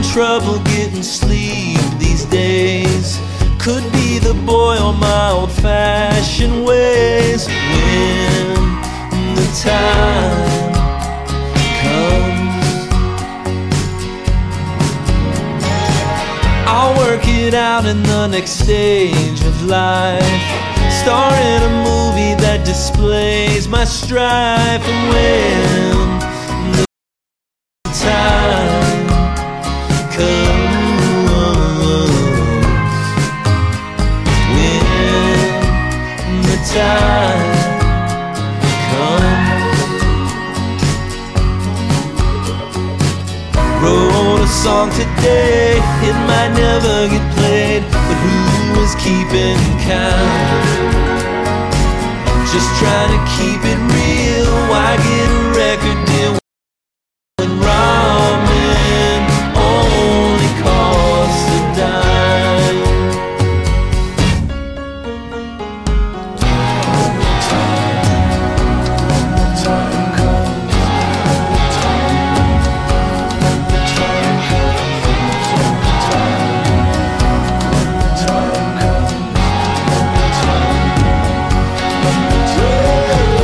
trouble getting sleep these days. Could be the boy or my old-fashioned ways. When the time comes, I'll work it out in the next stage of life, star in a movie that displays my strife. And when the time comes, when the time comes. Wrote a song today, it might never get played, but who is keeping count? Just trying to keep it real, why get a record